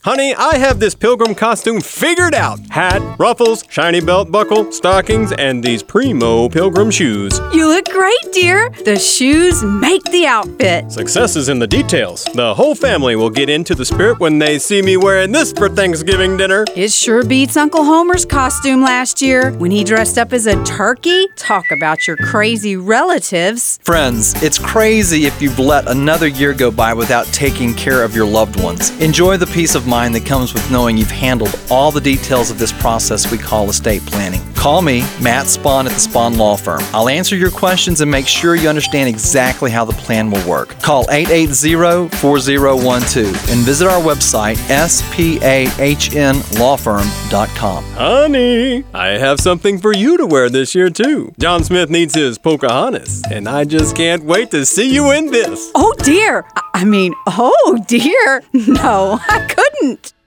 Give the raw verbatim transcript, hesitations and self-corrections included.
Honey, I have this pilgrim costume figured out. Hat, ruffles, shiny belt buckle, stockings, and these primo pilgrim shoes. You look great, dear. The shoes make the outfit. Success is in the details. The whole family will get into the spirit when they see me wearing this for Thanksgiving dinner. It sure beats Uncle Homer's costume last year when he dressed up as a turkey. Talk about your crazy relatives. Friends, it's crazy if you've let another year go by without taking care of your loved ones. Enjoy the peace of mind that comes with knowing you've handled all the details of this process we call estate planning. Call me, Matt Spahn at the Spahn Law Firm. I'll answer your questions and make sure you understand exactly how the plan will work. Call eight eight zero, four zero one two and visit our website, S P A H N law firm dot com. Honey, I have something for you to wear this year, too. John Smith needs his Pocahontas, and I just can't wait to see you in this. Oh, dear. I I mean, oh, dear. No, I couldn't.